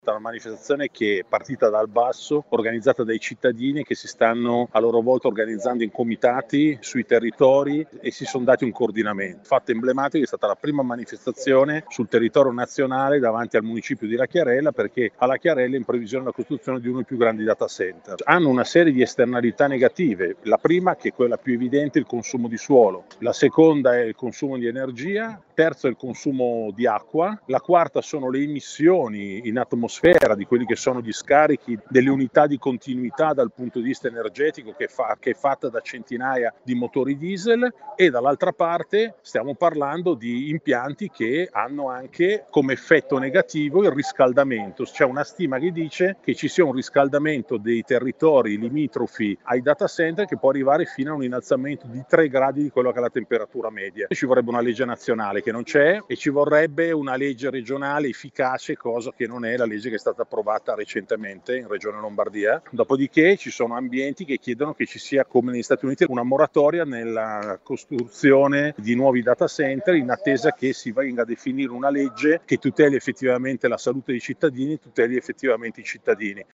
Una manifestazione che è partita dal basso, organizzata dai cittadini che si stanno a loro volta organizzando in comitati sui territori e si sono dati un coordinamento. Fatto emblematico è stata la prima manifestazione sul territorio nazionale davanti al municipio di La Chiarella, perché alla Chiarella è in previsione la costruzione di uno dei più grandi data center. Hanno una serie di esternalità negative. La prima, che è quella più evidente, il consumo di suolo. La seconda è il consumo di energia. Terzo è il consumo di acqua. La quarta sono le emissioni in atmosfera di quelli che sono gli scarichi delle unità di continuità dal punto di vista energetico che è fatta da centinaia di motori diesel, e dall'altra parte stiamo parlando di impianti che hanno anche come effetto negativo il riscaldamento. C'è una stima che dice che ci sia un riscaldamento dei territori limitrofi ai data center che può arrivare fino a un innalzamento di 3 gradi di quello che è la temperatura media. Ci vorrebbe una legge nazionale che non c'è, e ci vorrebbe una legge regionale efficace, cosa che non è la legge che è stata approvata recentemente in Regione Lombardia. Dopodiché ci sono ambienti che chiedono che ci sia, come negli Stati Uniti, una moratoria nella costruzione di nuovi data center in attesa che si venga a definire una legge che tuteli effettivamente la salute dei cittadini, tuteli effettivamente i cittadini.